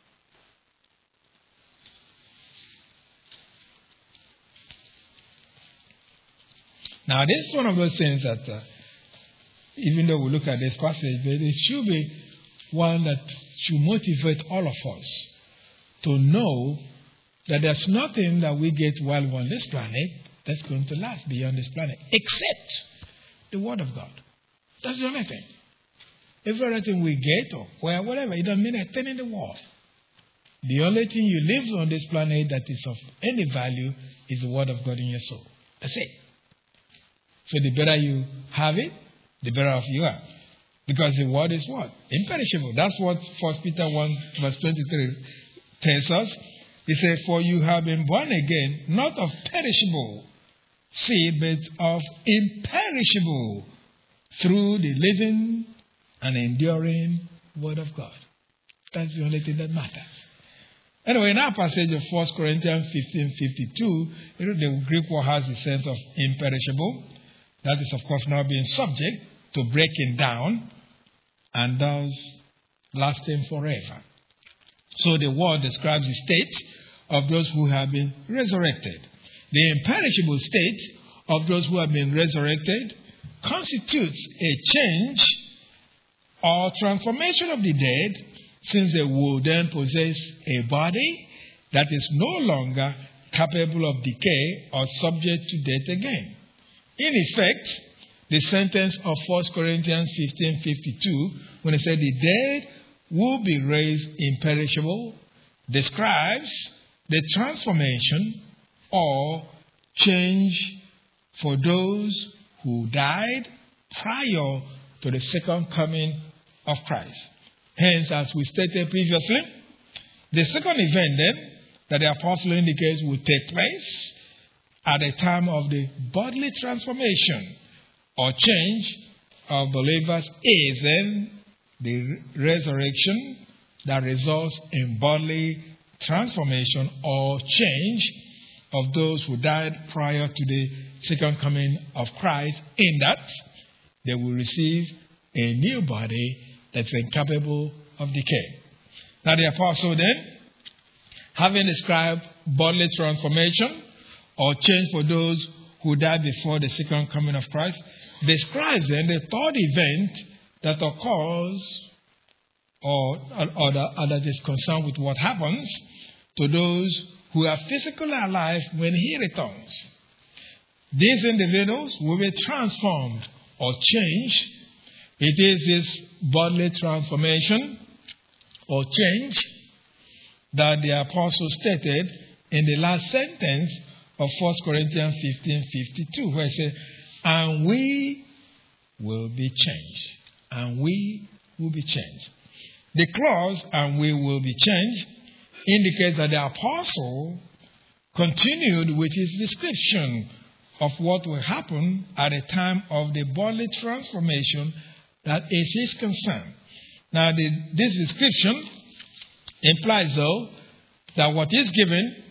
Now, this is one of those things that, uh, even though we look at this passage, but it should be one that should motivate all of us to know that there's nothing that we get while we're on this planet that's going to last beyond this planet, except the Word of God. That's the only thing. If everything we get or where, whatever, it doesn't mean a thing in the world. The only thing you live on this planet that is of any value is the Word of God in your soul. That's it. So the better you have it, the better off you are. Because the Word is what? Imperishable. That's what First Peter one verse twenty-three tells us. He said, for you have been born again, not of perishable seed, but of imperishable, through the living and enduring Word of God. That's the only thing that matters. Anyway, in our passage of First Corinthians fifteen fifty-two, you know, the Greek word has the sense of imperishable. That is, of course, now being subject to breaking down and thus lasting forever. So the word describes the state of those who have been resurrected. The imperishable state of those who have been resurrected constitutes a change or transformation of the dead, since they will then possess a body that is no longer capable of decay or subject to death again. In effect, the sentence of First Corinthians fifteen fifty-two, when it said the dead will be raised imperishable, describes the transformation or change for those who died prior to the second coming of Christ. Hence, as we stated previously, the second event then that the apostle indicates will take place at the time of the bodily transformation or change of believers is then the resurrection that results in bodily transformation or change of those who died prior to the second coming of Christ, in that they will receive a new body that's incapable of decay. Now the apostle then, having described bodily transformation or change for those who died before the second coming of Christ, describes then the third event that occurs or, or, the, or that is concerned with what happens to those who are physically alive when he returns. These individuals will be transformed or changed. It is this bodily transformation or change that the apostle stated in the last sentence of First Corinthians fifteen fifty-two, where it says, and we will be changed. And we will be changed. The clause, and we will be changed, indicates that the apostle continued with his description of what will happen at the time of the bodily transformation that is his concern. Now, the, this description implies, though, that what is given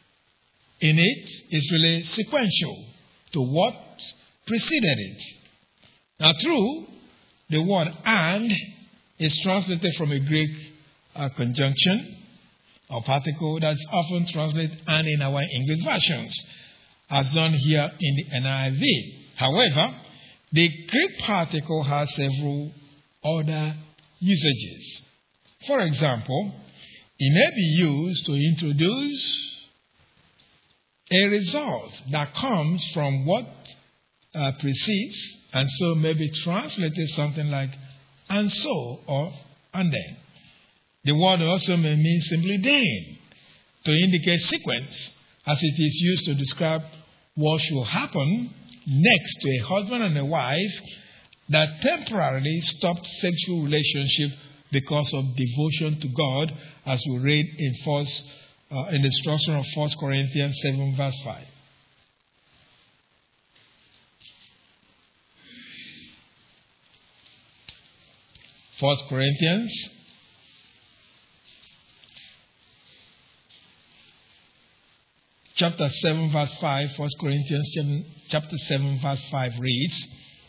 in it is really sequential to what preceded it. Now, true, the word and is translated from a Greek uh, conjunction or particle that's often translated and in our English versions, as done here in the N I V. However, the Greek particle has several other usages. For example, it may be used to introduce a result that comes from what uh, precedes, and so may be translated something like and so or and then. The word also may mean simply then, to indicate sequence, as it is used to describe what should happen next to a husband and a wife that temporarily stopped sexual relationship because of devotion to God, as we read in first uh, in the instruction of First Corinthians seven verse five. First Corinthians chapter seven verse five, First Corinthians chapter seven verse five reads,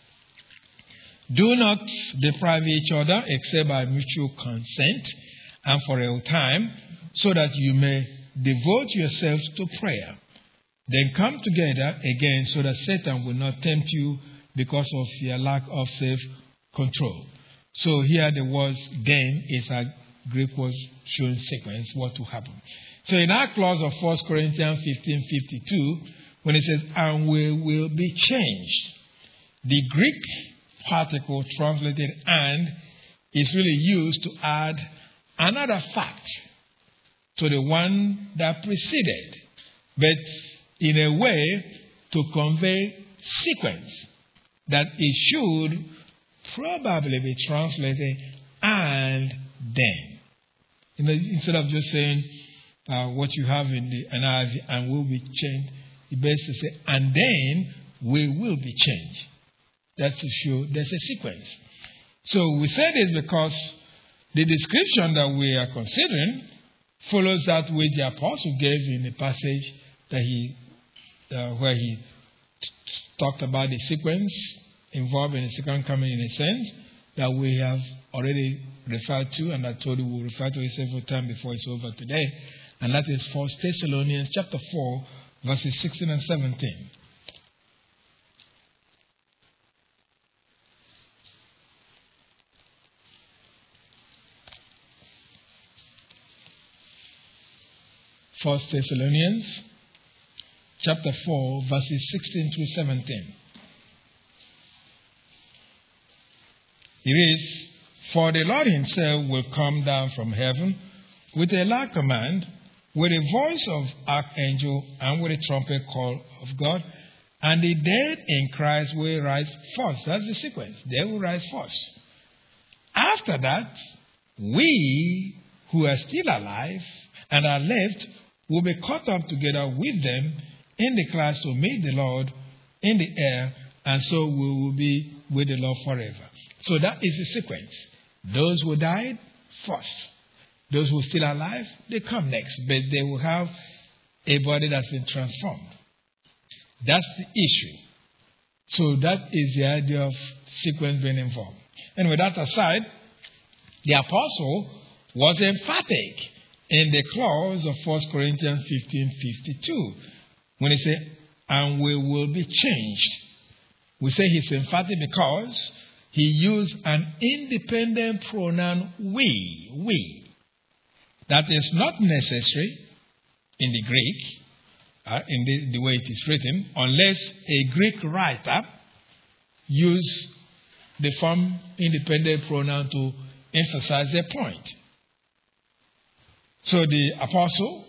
do not deprive each other except by mutual consent and for a time, so that you may devote yourselves to prayer. Then come together again so that Satan will not tempt you because of your lack of self-control. So here the words then is a Greek word showing sequence, what will happen. So in our clause of First Corinthians fifteen fifty-two, when it says, and we will be changed, the Greek particle translated and is really used to add another fact to the one that preceded, but in a way to convey sequence, that it should probably be translated and then. You know, instead of just saying uh, what you have in the N I V and will be changed, it's best to say and then we will be changed. That's to show there's a sequence. So we say this because the description that we are considering follows that which the apostle gave in the passage that he, uh, where he t- talked about the sequence involved in the second coming, in a sense that we have already referred to, and I told you we'll refer to it several times before it's over today, and that is First Thessalonians chapter four, verses sixteen and seventeen. First Thessalonians chapter four, verses sixteen through seventeen. It is, for the Lord himself will come down from heaven with a loud command, with a voice of archangel, and with a trumpet call of God, and the dead in Christ will rise first. That's the sequence. They will rise first. After that, we who are still alive and are left will be caught up together with them in the clouds to meet the Lord in the air, and so we will be with the Lord forever. So that is the sequence. Those who died first. Those who are still alive, they come next, but they will have a body that's been transformed. That's the issue. So that is the idea of sequence being involved. And with that aside, the apostle was emphatic in the clause of First Corinthians fifteen fifty-two when he said, and we will be changed. We say he's emphatic because he used an independent pronoun we, we. That is not necessary in the Greek, uh, in the, the way it is written, unless a Greek writer used the form independent pronoun to emphasize their point. So the apostle,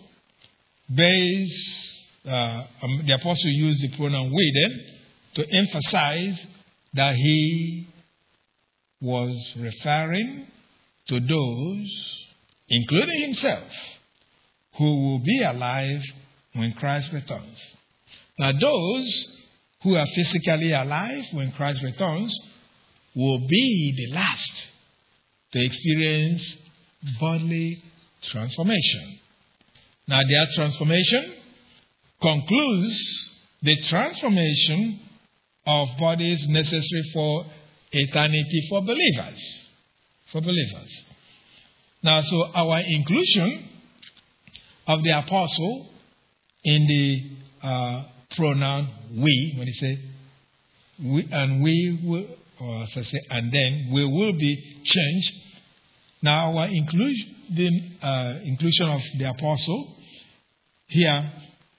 based, uh, um, the apostle used the pronoun we then to emphasize that he was referring to those, including himself, who will be alive when Christ returns. Now, those who are physically alive when Christ returns will be the last to experience bodily transformation. Now, their transformation concludes the transformation of bodies necessary for eternity for believers. For believers. Now, so our inclusion of the apostle in the uh, pronoun we, when he say we, and we will, or as I say, and then we will be changed. Now, our inclusion, the uh, inclusion of the apostle here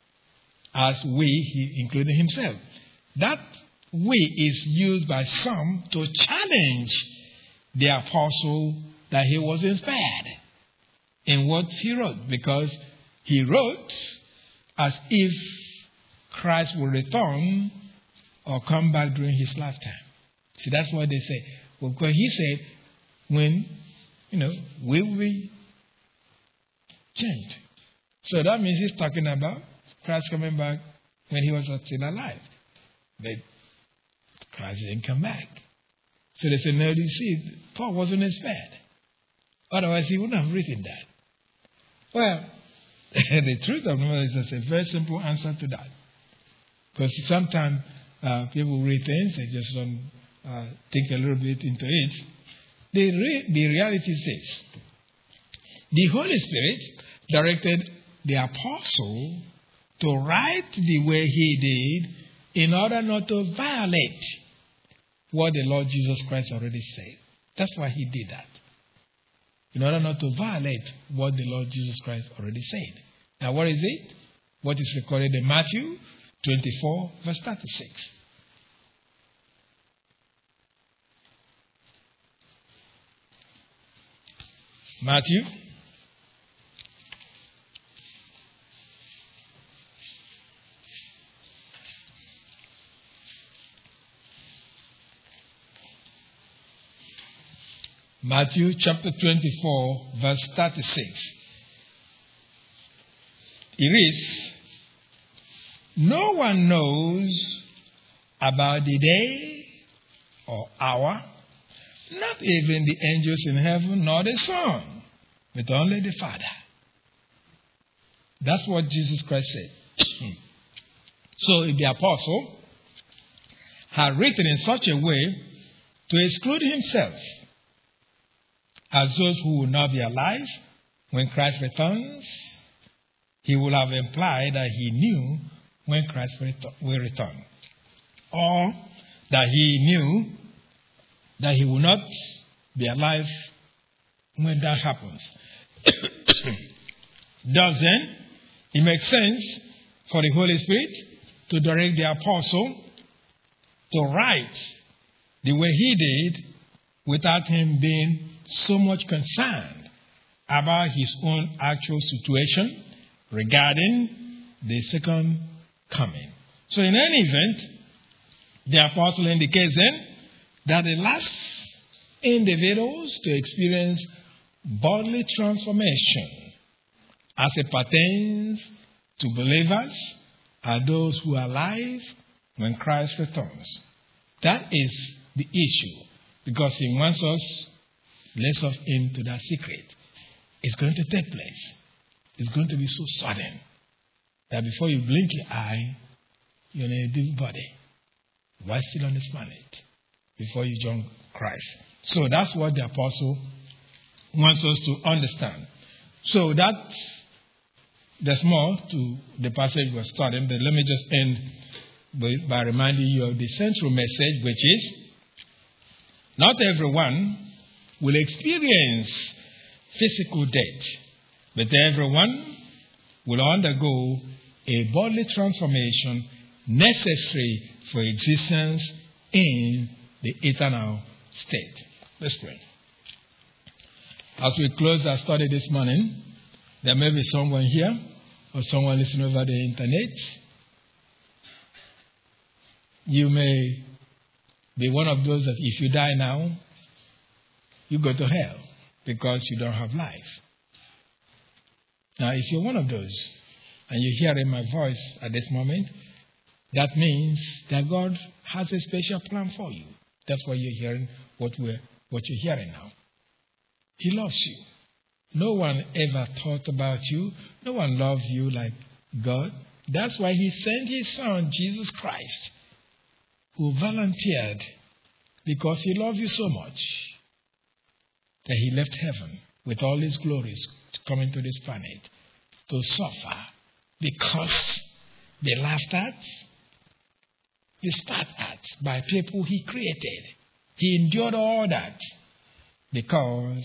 as we, he included himself. That we is used by some to challenge the apostle that he was inspired in what he wrote, because he wrote as if Christ will return or come back during his lifetime. See, that's what they say. Well, because he said, when, you know, we will be changed. So that means he's talking about Christ coming back when he was still alive. But Christ didn't come back. So they said, no, you see, Paul wasn't inspired. Otherwise, he wouldn't have written that. Well, the truth of the matter is there's a very simple answer to that. Because sometimes uh, people read things, they just don't uh, think a little bit into it. The, re- the reality is this. The Holy Spirit directed the apostle to write the way he did in order not to violate what the Lord Jesus Christ already said. That's why he did that. In order not to violate what the Lord Jesus Christ already said. Now, what is it? What is recorded in Matthew twenty-four, verse thirty-six. Matthew Matthew chapter twenty-four, verse thirty-six. It reads, no one knows about the day or hour, not even the angels in heaven, nor the Son, but only the Father. That's what Jesus Christ said. So if the apostle had written in such a way to exclude himself as those who will not be alive when Christ returns, he would have implied that he knew when Christ will return, or that he knew that he will not be alive when that happens. Thus then, it makes sense for the Holy Spirit to direct the apostle to write the way he did without him being so much concerned about his own actual situation regarding the second coming. So in any event, the apostle indicates then that the last individuals to experience bodily transformation as it pertains to believers are those who are alive when Christ returns. That is the issue, because he wants us, lets us into that secret. It's going to take place. It's going to be so sudden that before you blink your eye, you're in a dead body, while still on this planet, before you join Christ. So that's what the apostle wants us to understand. So that there's more to the passage we're studying, but let me just end by, by reminding you of the central message, which is not everyone will experience physical death, but everyone will undergo a bodily transformation necessary for existence in the eternal state. Let's pray. As we close our study this morning, there may be someone here or someone listening over the internet. You may be one of those that if you die now, you go to hell because you don't have life. Now, if you're one of those and you're hearing my voice at this moment, that means that God has a special plan for you. That's why you're hearing what we're what you're hearing now. He loves you. No one ever thought about you. No one loved you like God. That's why he sent his son, Jesus Christ, who volunteered because he loved you so much that he left heaven with all his glories to come into this planet to suffer, because they laughed at, they spat at by people he created. He endured all that because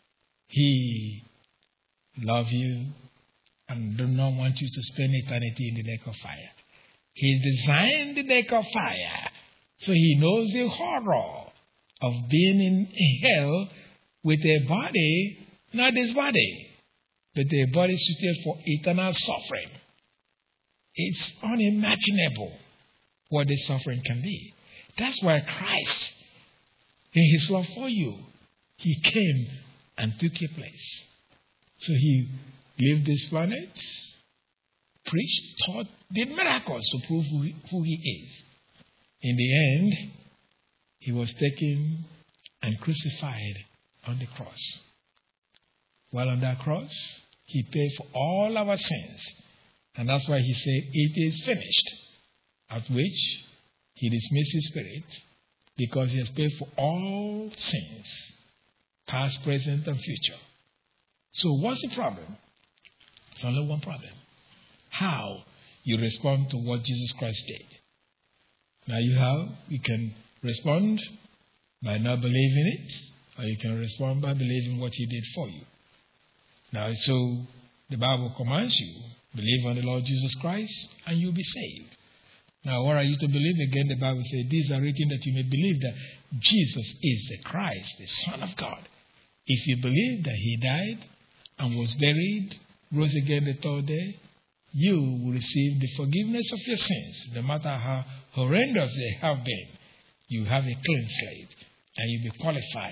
he loves you and does not want you to spend eternity in the lake of fire. He designed the lake of fire, so he knows the horror of being in hell with a body, not this body, but a body suited for eternal suffering. It's unimaginable what this suffering can be. That's why Christ, in his love for you, he came and took your place. So he lived this planet, preached, taught, did miracles to prove who he, who he is. In the end, he was taken and crucified on the cross. While on that cross, he paid for all our sins. And that's why he said, it is finished. At which he dismissed his spirit, because he has paid for all sins, past, present, and future. So what's the problem? It's only one problem. How you respond to what Jesus Christ did. Now you have, you can respond by not believing it, or you can respond by believing what he did for you. Now, so the Bible commands you, believe on the Lord Jesus Christ, and you'll be saved. Now, what are you to believe? Again, the Bible says, these are written that you may believe that Jesus is the Christ, the Son of God. If you believe that he died and was buried, rose again the third day, you will receive the forgiveness of your sins. No matter how horrendous they have been, you have a clean slate, and you'll be qualified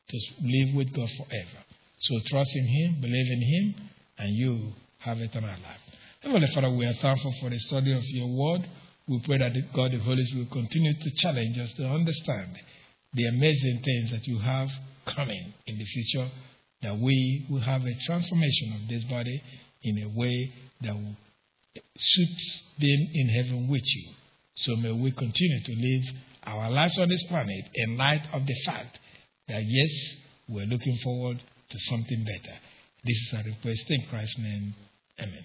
to live with God forever. So trust in Him, believe in Him, and you have eternal life. Heavenly Father, we are thankful for the study of your word. We pray that God, the Holy Spirit, will continue to challenge us to understand the amazing things that you have coming in the future, that we will have a transformation of this body in a way that will suit being in heaven with you. So may we continue to live our lives on this planet in light of the fact that, yes, we're looking forward to something better. This is our request in Christ's name. Amen.